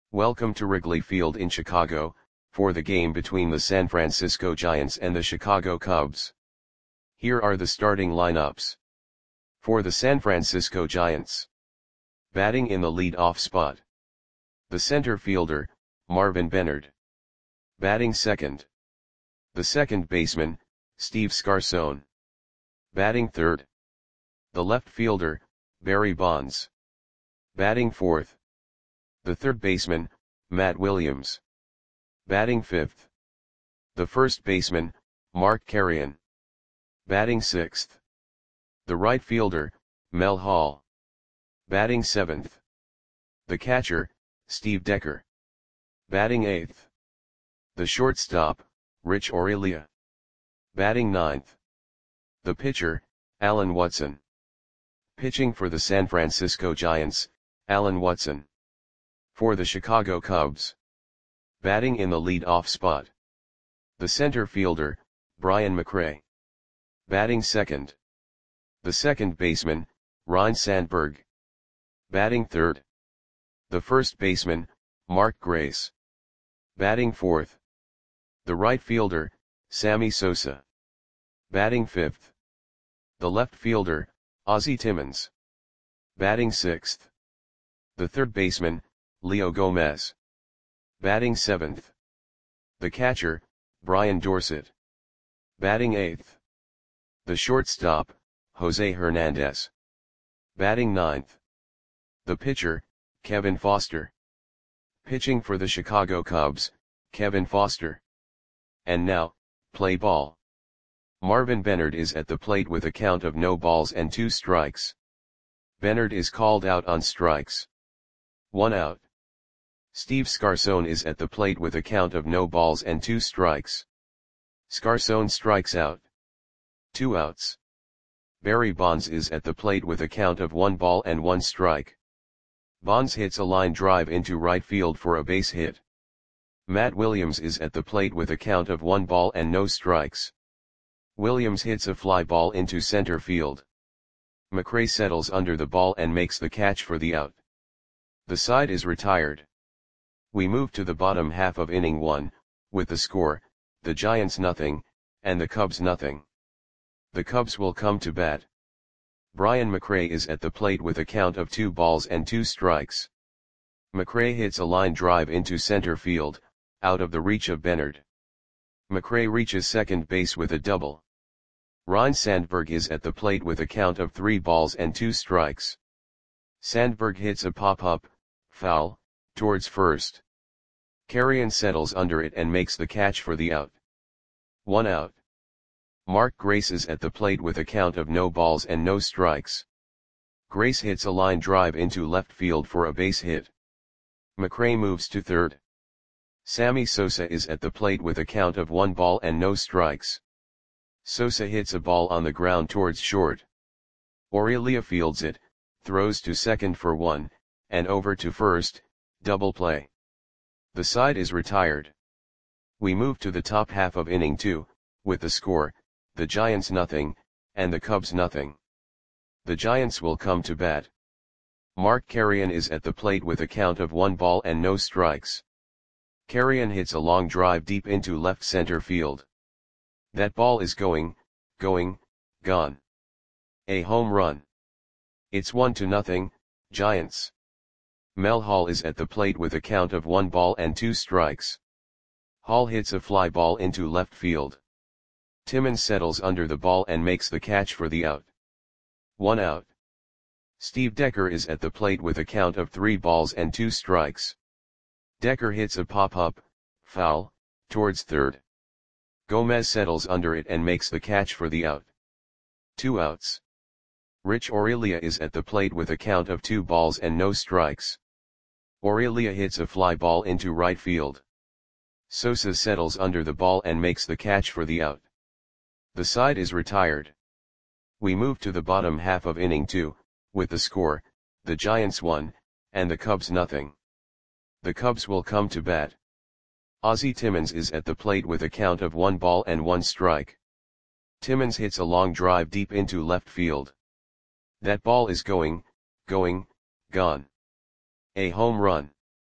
Welcome to Wrigley Field in Chicago, for the game between the San Francisco Giants and the Chicago Cubs. Here are the starting lineups. For the San Francisco Giants. Batting in the lead-off spot. The center fielder, Marvin Benard. Batting second. The second baseman, Steve Scarson. Batting third. The left fielder, Barry Bonds. Batting fourth. The third baseman, Matt Williams. Batting fifth. The first baseman, Mark Carreon. Batting sixth. The right fielder, Mel Hall. Batting seventh. The catcher, Steve Decker. Batting eighth. The shortstop, Rich Aurilia. Batting ninth. The pitcher, Alan Watson. Pitching for the San Francisco Giants, Alan Watson. For the Chicago Cubs. Batting in the lead-off spot. The center fielder, Brian McRae. Batting second. The second baseman, Ryne Sandberg. Batting third. The first baseman, Mark Grace. Batting fourth. The right fielder, Sammy Sosa. Batting fifth. The left fielder, Ozzie Timmons. Batting sixth. The third baseman, Leo Gomez. Batting seventh. The catcher, Brian Dorsett. Batting eighth. The shortstop, Jose Hernandez. Batting ninth. The pitcher, Kevin Foster. Pitching for the Chicago Cubs, Kevin Foster. And now, play ball. Marvin Benard is at the plate with a count of no balls and 2 strikes. Benard is called out on strikes. 1 out. Steve Scarson is at the plate with a count of no balls and 2 strikes. Scarson strikes out. 2 outs. Barry Bonds is at the plate with a count of 1 ball and 1 strike. Bonds hits a line drive into right field for a base hit. Matt Williams is at the plate with a count of 1 ball and no strikes. Williams hits a fly ball into center field. McRae settles under the ball and makes the catch for the out. The side is retired. We move to the bottom half of inning 1, with the score, the Giants nothing, and the Cubs nothing. The Cubs will come to bat. Brian McRae is at the plate with a count of 2 balls and 2 strikes. McRae hits a line drive into center field, out of the reach of Benard. McRae reaches second base with a double. Ryne Sandberg is at the plate with a count of 3 balls and 2 strikes. Sandberg hits a pop-up, foul, towards first. Carreon settles under it and makes the catch for the out. 1 out. Mark Grace is at the plate with a count of no balls and no strikes. Grace hits a line drive into left field for a base hit. McRae moves to third. Sammy Sosa is at the plate with a count of 1 ball and no strikes. Sosa hits a ball on the ground towards short. Aurilia fields it, throws to second for 1, and over to first, double play. The side is retired. We move to the top half of inning 2, with the score, the Giants nothing, and the Cubs nothing. The Giants will come to bat. Mark Carreon is at the plate with a count of 1 ball and no strikes. Carreon hits a long drive deep into left center field. That ball is going, gone. A home run. It's 1-0, Giants. Mel Hall is at the plate with a count of 1 ball and 2 strikes. Hall hits a fly ball into left field. Timmons settles under the ball and makes the catch for the out. 1 out. Steve Decker is at the plate with a count of 3 balls and 2 strikes. Decker hits a pop-up, foul, towards third. Gomez settles under it and makes the catch for the out. 2 outs. Rich Aurilia is at the plate with a count of 2 balls and no strikes. Aurilia hits a fly ball into right field. Sosa settles under the ball and makes the catch for the out. The side is retired. We move to the bottom half of inning 2, with the score, the Giants 1, and the Cubs nothing. The Cubs will come to bat. Ozzie Timmons is at the plate with a count of 1 ball and 1 strike. Timmons hits a long drive deep into left field. That ball is going, gone. A home run.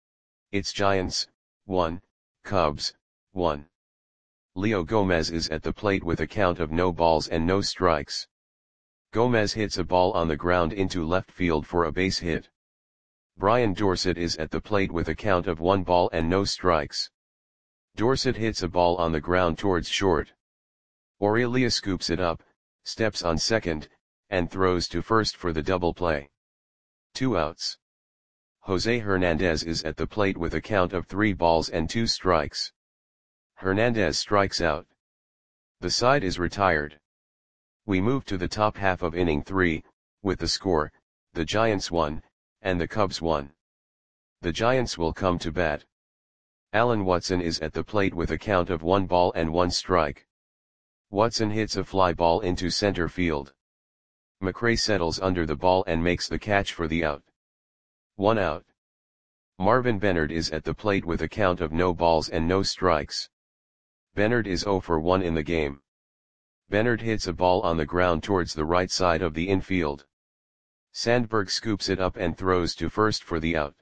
It's Giants, 1, Cubs, 1. Leo Gomez is at the plate with a count of no balls and no strikes. Gomez hits a ball on the ground into left field for a base hit. Brian Dorsett is at the plate with a count of 1 ball and no strikes. Dorsett hits a ball on the ground towards short. Aurelia scoops it up, steps on second, and throws to first for the double play. 2 outs. Jose Hernandez is at the plate with a count of 3 balls and 2 strikes. Hernandez strikes out. The side is retired. We move to the top half of inning 3, with the score, the Giants 1, and the Cubs 1. The Giants will come to bat. Alan Watson is at the plate with a count of 1 ball and 1 strike. Watson hits a fly ball into center field. McRae settles under the ball and makes the catch for the out. 1 out. Marvin Bennard is at the plate with a count of no balls and no strikes. Bennard is 0 for 1 in the game. Bennard hits a ball on the ground towards the right side of the infield. Sandberg scoops it up and throws to first for the out.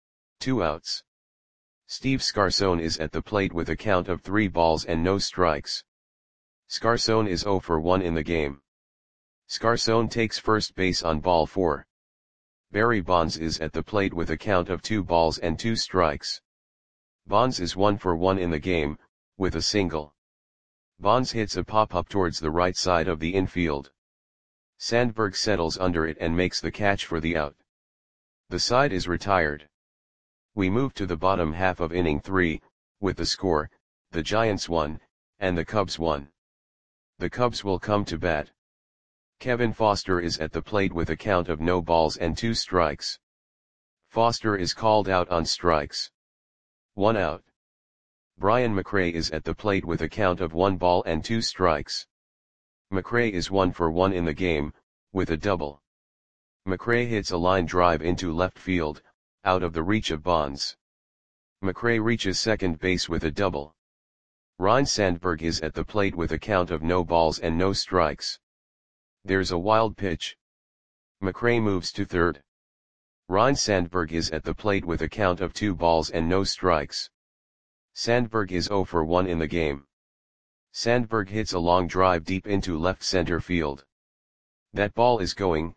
2 outs. Steve Scarson is at the plate with a count of 3 balls and no strikes. Scarson is 0 for 1 in the game. Scarson takes first base on ball 4. Barry Bonds is at the plate with a count of 2 balls and 2 strikes. Bonds is 1 for 1 in the game, with a single. Bonds hits a pop-up towards the right side of the infield. Sandberg settles under it and makes the catch for the out. The side is retired. We move to the bottom half of inning 3, with the score, the Giants 1, and the Cubs 1. The Cubs will come to bat. Kevin Foster is at the plate with a count of no balls and 2 strikes. Foster is called out on strikes. 1 out. Brian McRae is at the plate with a count of 1 ball and 2 strikes. McRae is 1 for 1 in the game, with a double. McRae hits a line drive into left field, out of the reach of Bonds. McRae reaches second base with a double. Ryne Sandberg is at the plate with a count of no balls and no strikes. There's a wild pitch. McRae moves to third. Ryne Sandberg is at the plate with a count of 2 balls and no strikes. Sandberg is 0 for 1 in the game. Sandberg hits a long drive deep into left center field. That ball is going,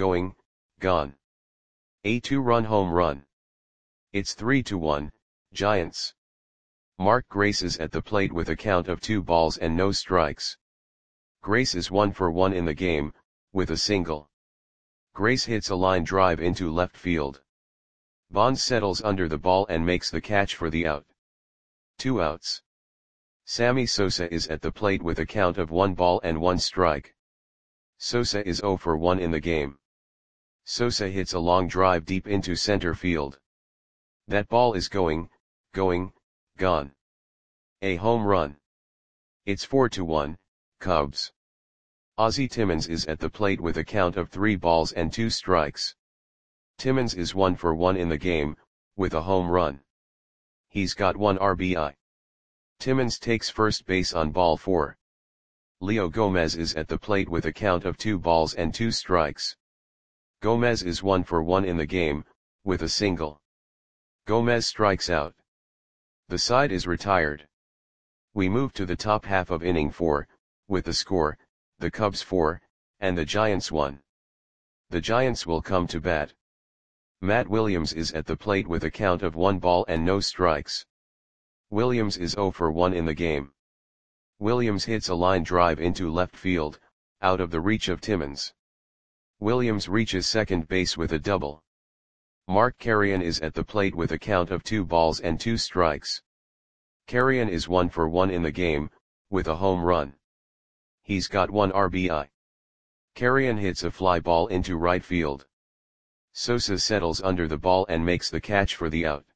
gone. A 2-run home run. It's 3-1, Giants. Mark Grace is at the plate with a count of 2 balls and no strikes. Grace is 1 for 1 in the game, with a single. Grace hits a line drive into left field. Bonds settles under the ball and makes the catch for the out. 2 outs. Sammy Sosa is at the plate with a count of 1 ball and 1 strike. Sosa is 0 for 1 in the game. Sosa hits a long drive deep into center field. That ball is going, gone. A home run. It's 4-1, Cubs. Ozzie Timmons is at the plate with a count of 3 balls and 2 strikes. Timmons is 1 for 1 in the game, with a home run. He's got 1 RBI. Timmons takes first base on ball 4. Leo Gomez is at the plate with a count of 2 balls and 2 strikes. Gomez is 1 for 1 in the game, with a single. Gomez strikes out. The side is retired. We move to the top half of inning 4, with the score, the Cubs 4, and the Giants 1. The Giants will come to bat. Matt Williams is at the plate with a count of 1 ball and no strikes. Williams is 0 for 1 in the game. Williams hits a line drive into left field, out of the reach of Timmons. Williams reaches second base with a double. Mark Carrion is at the plate with a count of 2 balls and 2 strikes. Carrion is 1 for 1 in the game, with a home run. He's got 1 RBI. Carrion hits a fly ball into right field. Sosa settles under the ball and makes the catch for the out.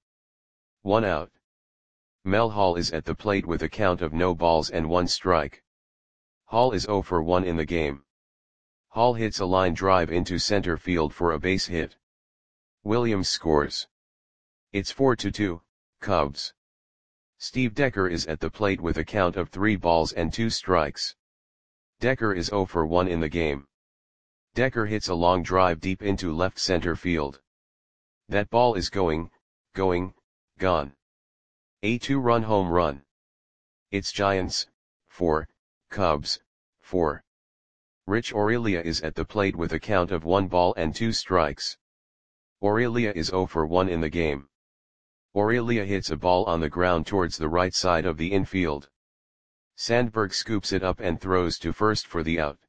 1 out. Mel Hall is at the plate with a count of no balls and 1 strike. Hall is 0 for 1 in the game. Hall hits a line drive into center field for a base hit. Williams scores. It's 4-2, Cubs. Steve Decker is at the plate with a count of 3 balls and 2 strikes. Decker is 0 for 1 in the game. Decker hits a long drive deep into left center field. That ball is going, gone. A 2-run home run. It's Giants, 4, Cubs, 4. Rich Aurelia is at the plate with a count of 1 ball and 2 strikes. Aurelia is 0 for 1 in the game. Aurelia hits a ball on the ground towards the right side of the infield. Sandberg scoops it up and throws to first for the out.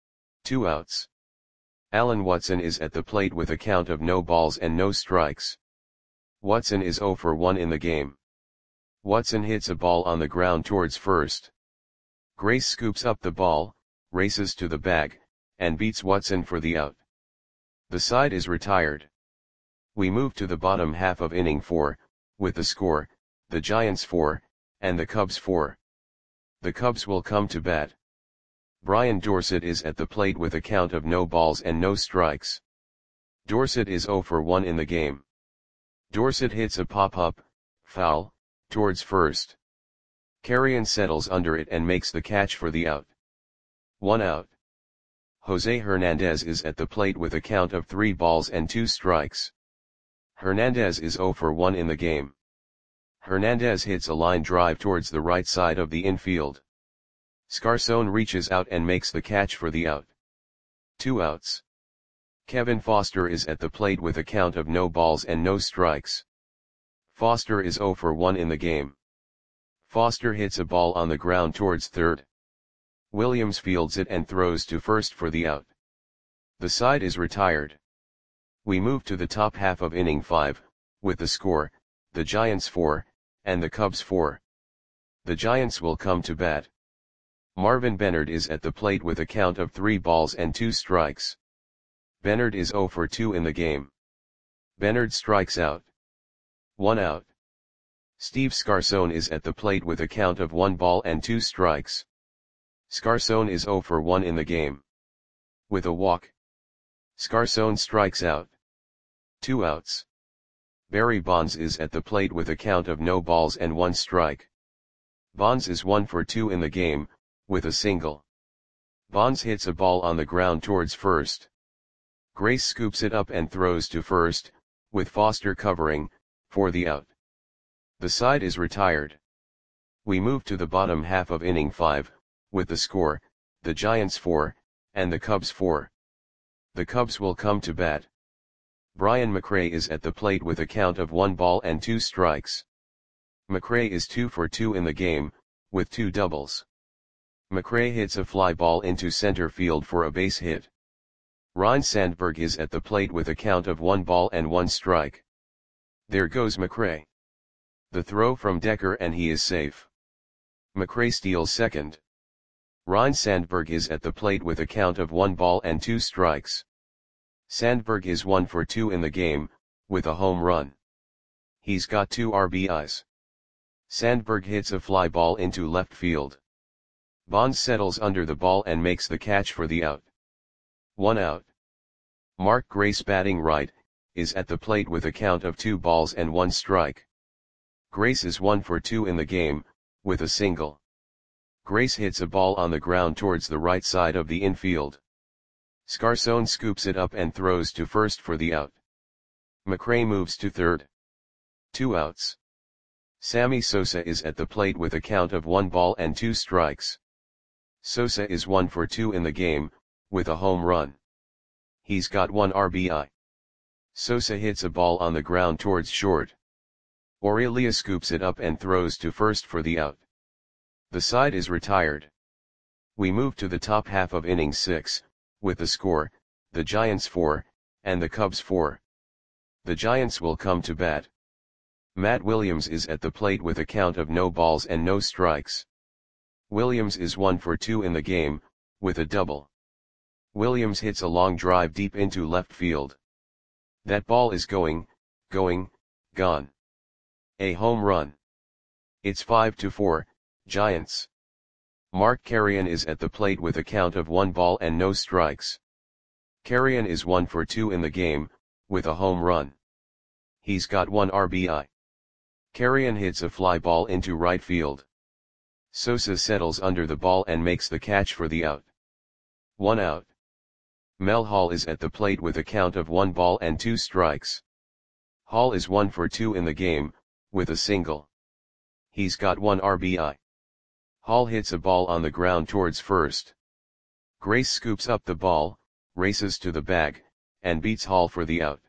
2 outs. Alan Watson is at the plate with a count of no balls and no strikes. Watson is 0 for 1 in the game. Watson hits a ball on the ground towards first. Grace scoops up the ball, races to the bag, and beats Watson for the out. The side is retired. We move to the bottom half of inning 4, with the score, the Giants 4, and the Cubs 4. The Cubs will come to bat. Brian Dorsett is at the plate with a count of no balls and no strikes. Dorsett is 0 for 1 in the game. Dorsett hits a pop-up, foul, towards first. Carrion settles under it and makes the catch for the out. 1 out. Jose Hernandez is at the plate with a count of 3 balls and 2 strikes. Hernandez is 0 for 1 in the game. Hernandez hits a line drive towards the right side of the infield. Scarson reaches out and makes the catch for the out. 2 outs. Kevin Foster is at the plate with a count of no balls and no strikes. Foster is 0 for 1 in the game. Foster hits a ball on the ground towards third. Williams fields it and throws to first for the out. The side is retired. We move to the top half of inning 5, with the score, the Giants 4, and the Cubs 4. The Giants will come to bat. Marvin Bennard is at the plate with a count of 3 balls and 2 strikes. Bennard is 0 for 2 in the game. Bennard strikes out. 1 out. Steve Scarson is at the plate with a count of 1 ball and 2 strikes. Scarson is 0 for 1 in the game. With a walk. Scarson strikes out. 2 outs. Barry Bonds is at the plate with a count of no balls and 1 strike. Bonds is 1 for 2 in the game, with a single. Bonds hits a ball on the ground towards first. Grace scoops it up and throws to first, with Foster covering, for the out. The side is retired. We move to the bottom half of inning 5, with the score, the Giants 4, and the Cubs 4. The Cubs will come to bat. Brian McRae is at the plate with a count of 1 ball and 2 strikes. McRae is 2 for 2 in the game, with 2 doubles. McRae hits a fly ball into center field for a base hit. Ryne Sandberg is at the plate with a count of 1 ball and 1 strike. There goes McRae. The throw from Decker and he is safe. McRae steals second. Ryne Sandberg is at the plate with a count of 1 ball and 2 strikes. Sandberg is 1 for 2 in the game, with a home run. He's got 2 RBIs. Sandberg hits a fly ball into left field. Bonds settles under the ball and makes the catch for the out. 1 out. Mark Grace, batting right, is at the plate with a count of 2 balls and 1 strike. Grace is 1 for 2 in the game, with a single. Grace hits a ball on the ground towards the right side of the infield. Scarson scoops it up and throws to first for the out. McRae moves to third. 2 outs. Sammy Sosa is at the plate with a count of 1 ball and 2 strikes. Sosa is 1 for 2 in the game, with a home run. He's got 1 RBI. Sosa hits a ball on the ground towards short. Aurelia scoops it up and throws to first for the out. The side is retired. We move to the top half of inning 6, with the score, the Giants 4, and the Cubs 4. The Giants will come to bat. Matt Williams is at the plate with a count of no balls and no strikes. Williams is 1 for 2 in the game, with a double. Williams hits a long drive deep into left field. That ball is going, gone. A home run. It's 5-4, Giants. Mark Carrion is at the plate with a count of 1 ball and no strikes. Carrion is 1 for 2 in the game, with a home run. He's got 1 RBI. Carrion hits a fly ball into right field. Sosa settles under the ball and makes the catch for the out. 1 out. Mel Hall is at the plate with a count of 1 ball and 2 strikes. Hall is 1 for 2 in the game, with a single. He's got 1 RBI. Hall hits a ball on the ground towards first. Grace scoops up the ball, races to the bag, and beats Hall for the out.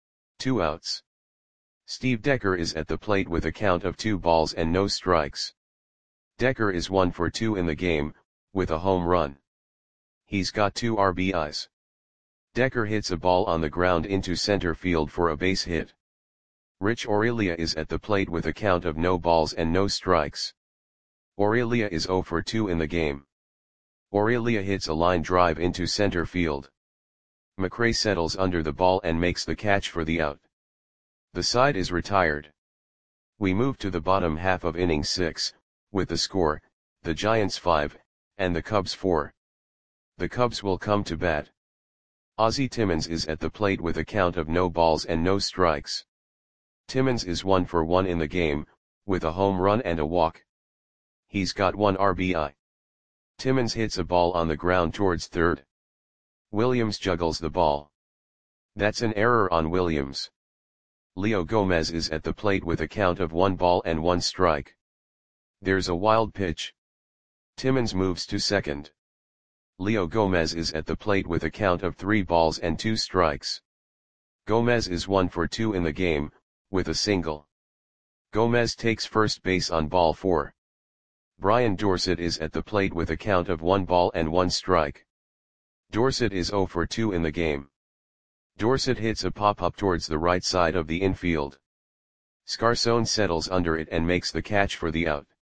2 outs. Steve Decker is at the plate with a count of 2 balls and no strikes. Decker is 1 for 2 in the game, with a home run. He's got 2 RBIs. Decker hits a ball on the ground into center field for a base hit. Rich Aurelia is at the plate with a count of no balls and no strikes. Aurelia is 0 for 2 in the game. Aurelia hits a line drive into center field. McRae settles under the ball and makes the catch for the out. The side is retired. We move to the bottom half of inning 6, with the score, the Giants 5, and the Cubs 4. The Cubs will come to bat. Ozzie Timmons is at the plate with a count of no balls and no strikes. Timmons is 1 for 1 in the game, with a home run and a walk. He's got 1 RBI. Timmons hits a ball on the ground towards third. Williams juggles the ball. That's an error on Williams. Leo Gomez is at the plate with a count of 1 ball and 1 strike. There's a wild pitch. Timmons moves to second. Leo Gomez is at the plate with a count of 3 balls and 2 strikes. Gomez is 1 for 2 in the game, with a single. Gomez takes first base on ball 4. Brian Dorsett is at the plate with a count of 1 ball and 1 strike. Dorsett is 0 for 2 in the game. Dorsett hits a pop-up towards the right side of the infield. Scarson settles under it and makes the catch for the out.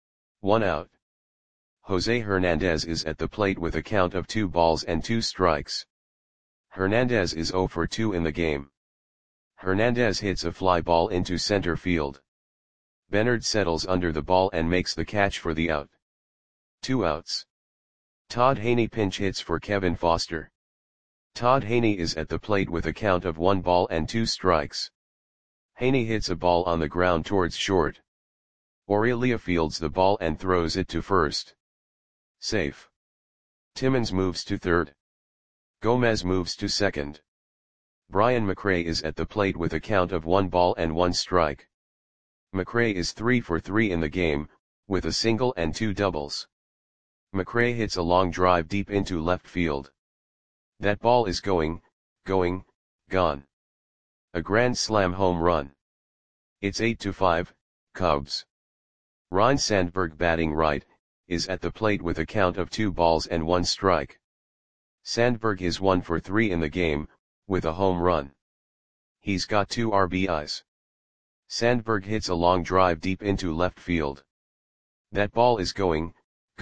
1 out. Jose Hernandez is at the plate with a count of 2 balls and 2 strikes. Hernandez is 0 for 2 in the game. Hernandez hits a fly ball into center field. Bernard settles under the ball and makes the catch for the out. 2 outs. Todd Haney pinch hits for Kevin Foster. Todd Haney is at the plate with a count of 1 ball and 2 strikes. Haney hits a ball on the ground towards short. Aurelia fields the ball and throws it to first. Safe. Timmons moves to third. Gomez moves to second. Brian McRae is at the plate with a count of 1 ball and 1 strike. McRae is 3 for 3 in the game, with a single and 2 doubles. McRae hits a long drive deep into left field. That ball is going, gone. A grand slam home run. It's 8-5, Cubs. Ryne Sandberg, batting right, is at the plate with a count of 2 balls and 1 strike. Sandberg is 1 for 3 in the game, with a home run. He's got 2 RBIs. Sandberg hits a long drive deep into left field. That ball is going,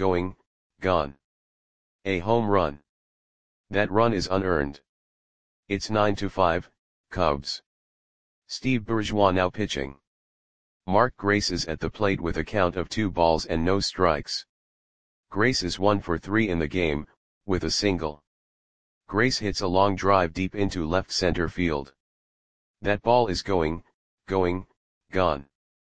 gone. A home run. That run is unearned. It's 9-5, Cubs. Steve Bourgeois now pitching. Mark Grace is at the plate with a count of 2 balls and no strikes. Grace is 1 for 3 in the game, with a single. Grace hits a long drive deep into left center field. That ball is going, gone.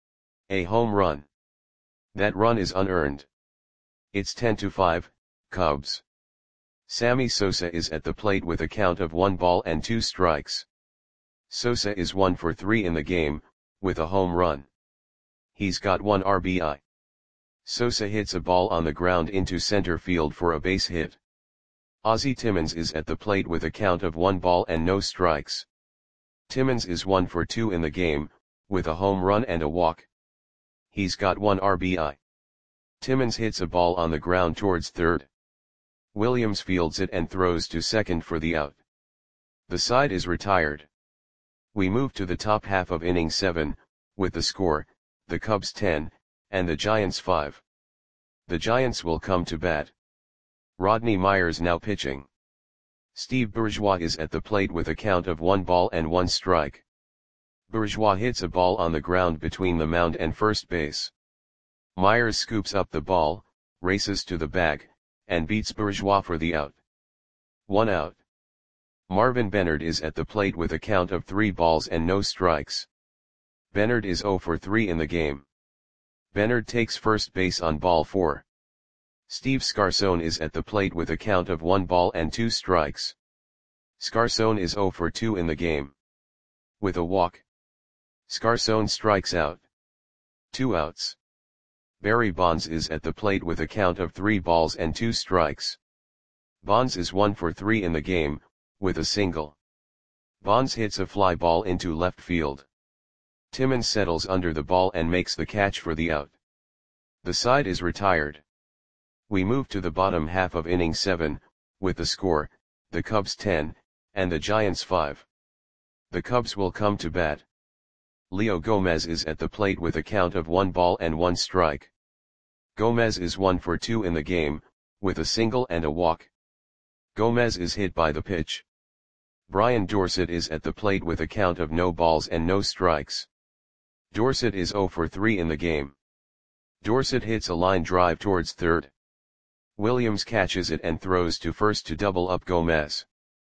A home run. That run is unearned. It's 10-5, Cubs. Sammy Sosa is at the plate with a count of 1 ball and 2 strikes. Sosa is 1 for 3 in the game, with a home run. He's got 1 RBI. Sosa hits a ball on the ground into center field for a base hit. Ozzie Timmons is at the plate with a count of 1 ball and no strikes. Timmons is 1 for 2 in the game, with a home run and a walk. He's got 1 RBI. Timmons hits a ball on the ground towards third. Williams fields it and throws to second for the out. The side is retired. We move to the top half of inning 7, with the score, the Cubs 10, and the Giants 5. The Giants will come to bat. Rodney Myers now pitching. Steve Bourgeois is at the plate with a count of 1 ball and 1 strike. Bourgeois hits a ball on the ground between the mound and first base. Myers scoops up the ball, races to the bag, and beats Bourgeois for the out. 1 out. Marvin Bernard is at the plate with a count of 3 balls and no strikes. Bernard is 0 for 3 in the game. Bernard takes first base on ball 4. Steve Scarson is at the plate with a count of 1 ball and 2 strikes. Scarson is 0 for 2 in the game. With a walk. Scarson strikes out. 2 outs. Barry Bonds is at the plate with a count of 3 balls and 2 strikes. Bonds is 1 for 3 in the game, with a single. Bonds hits a fly ball into left field. Timmons settles under the ball and makes the catch for the out. The side is retired. We move to the bottom half of inning 7, with the score, the Cubs 10, and the Giants 5. The Cubs will come to bat. Leo Gomez is at the plate with a count of 1 ball and 1 strike. Gomez is 1 for 2 in the game, with a single and a walk. Gomez is hit by the pitch. Brian Dorsett is at the plate with a count of no balls and no strikes. Dorsett is 0 for 3 in the game. Dorsett hits a line drive towards third. Williams catches it and throws to first to double up Gomez.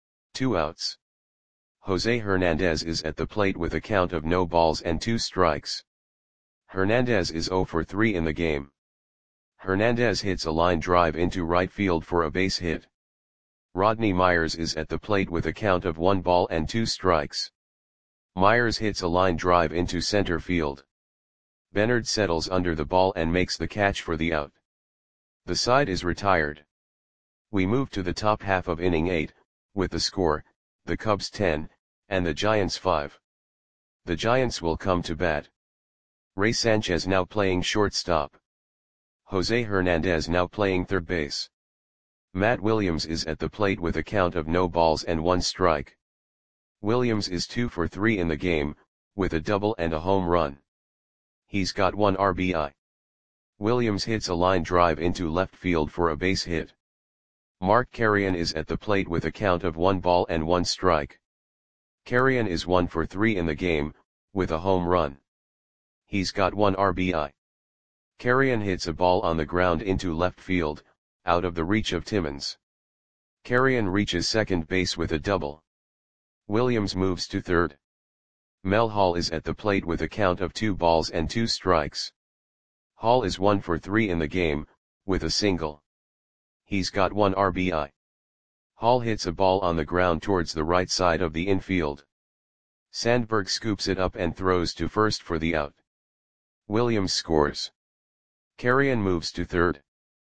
2 outs. Jose Hernandez is at the plate with a count of no balls and 2 strikes. Hernandez is 0 for 3 in the game. Hernandez hits a line drive into right field for a base hit. Rodney Myers is at the plate with a count of 1 ball and 2 strikes. Myers hits a line drive into center field. Bernard settles under the ball and makes the catch for the out. The side is retired. We move to the top half of inning 8, with the score, the Cubs 10, and the Giants 5. The Giants will come to bat. Ray Sanchez now playing shortstop. Jose Hernandez now playing third base. Matt Williams is at the plate with a count of no balls and 1 strike. Williams is 2 for 3 in the game, with a double and a home run. He's got 1 RBI. Williams hits a line drive into left field for a base hit. Mark Carrion is at the plate with a count of 1 ball and 1 strike. Carrion is 1 for 3 in the game, with a home run. He's got 1 RBI. Carrion hits a ball on the ground into left field, out of the reach of Timmons. Carrion reaches second base with a double. Williams moves to third. Mel Hall is at the plate with a count of 2 balls and 2 strikes. Hall is 1 for 3 in the game, with a single. He's got 1 RBI. Hall hits a ball on the ground towards the right side of the infield. Sandberg scoops it up and throws to first for the out. Williams scores. Carrion moves to third.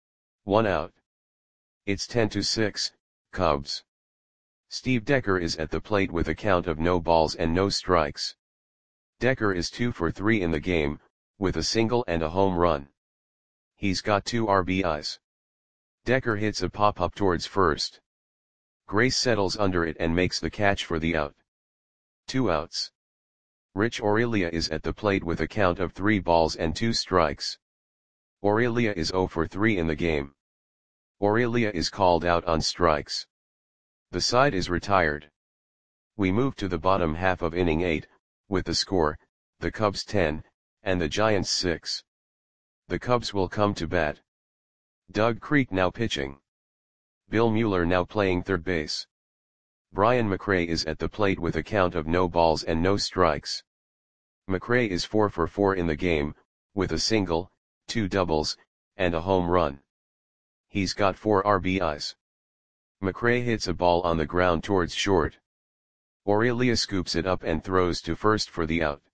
1 out. It's 10-6, Cubs. Steve Decker is at the plate with a count of no balls and no strikes. Decker is 2 for 3 in the game, with a single and a home run. He's got 2 RBIs. Decker hits a pop-up towards first. Grace settles under it and makes the catch for the out. 2 outs. Rich Aurelia is at the plate with a count of 3 balls and 2 strikes. Aurelia is 0 for 3 in the game. Aurelia is called out on strikes. The side is retired. We move to the bottom half of inning 8, with the score, the Cubs 10, and the Giants 6. The Cubs will come to bat. Doug Creek now pitching. Bill Mueller now playing third base. Brian McRae is at the plate with a count of no balls and no strikes. McRae is 4 for 4 in the game, with a single, 2 doubles, and a home run. He's got 4 RBIs. McRae hits a ball on the ground towards short. Aurelia scoops it up and throws to first for the out.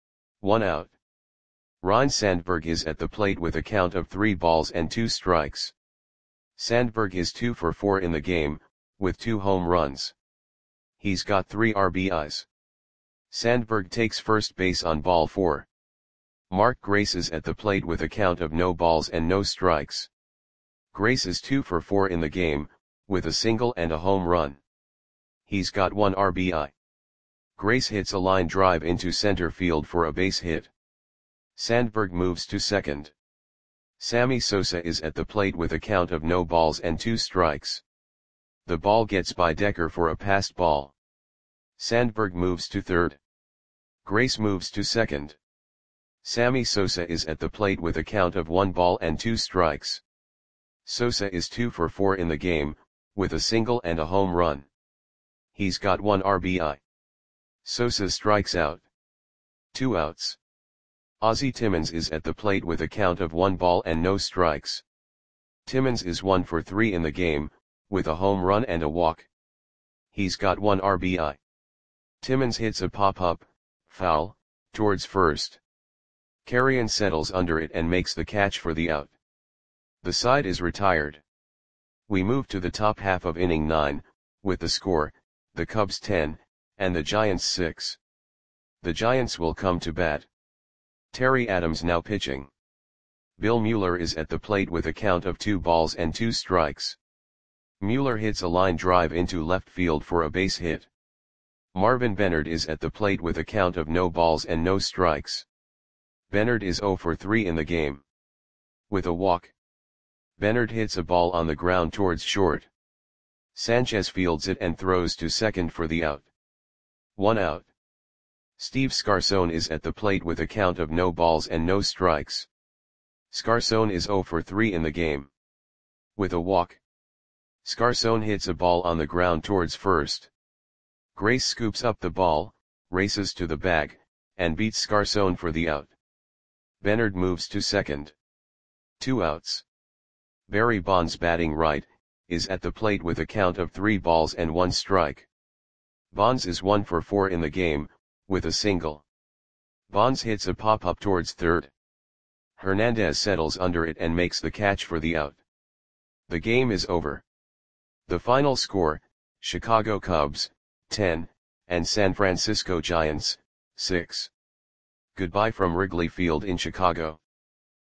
1 out. Ryne Sandberg is at the plate with a count of 3 balls and 2 strikes. Sandberg is 2 for 4 in the game, with 2 home runs. He's got 3 RBIs. Sandberg takes first base on ball 4. Mark Grace is at the plate with a count of no balls and no strikes. Grace is 2 for 4 in the game, with a single and a home run. He's got 1 RBI. Grace hits a line drive into center field for a base hit. Sandberg moves to second. Sammy Sosa is at the plate with a count of no balls and 2 strikes. The ball gets by Decker for a passed ball. Sandberg moves to third. Grace moves to second. Sammy Sosa is at the plate with a count of 1 ball and 2 strikes. Sosa is 2 for 4 in the game, with a single and a home run. He's got 1 RBI. Sosa strikes out. 2 outs. Ozzie Timmons is at the plate with a count of 1 ball and no strikes. Timmons is 1 for 3 in the game, with a home run and a walk. He's got 1 RBI. Timmons hits a pop-up, foul, towards first. Carrion settles under it and makes the catch for the out. The side is retired. We move to the top half of inning 9, with the score, the Cubs 10, and the Giants 6. The Giants will come to bat. Terry Adams now pitching. Bill Mueller is at the plate with a count of 2 balls and 2 strikes. Mueller hits a line drive into left field for a base hit. Marvin Bennard is at the plate with a count of no balls and no strikes. Bennard is 0 for 3 in the game. With a walk, Bennard hits a ball on the ground towards short. Sanchez fields it and throws to second for the out. 1 out. Steve Scarson is at the plate with a count of no balls and no strikes. Scarson is 0 for 3 in the game. With a walk, Scarson hits a ball on the ground towards first. Grace scoops up the ball, races to the bag, and beats Scarson for the out. Bennard moves to second. 2 outs. Barry Bonds, batting right, is at the plate with a count of 3 balls and 1 strike. Bonds is 1 for 4 in the game, with a single. Bonds hits a pop-up towards third. Hernandez settles under it and makes the catch for the out. The game is over. The final score, Chicago Cubs, 10, and San Francisco Giants, 6. Goodbye from Wrigley Field in Chicago.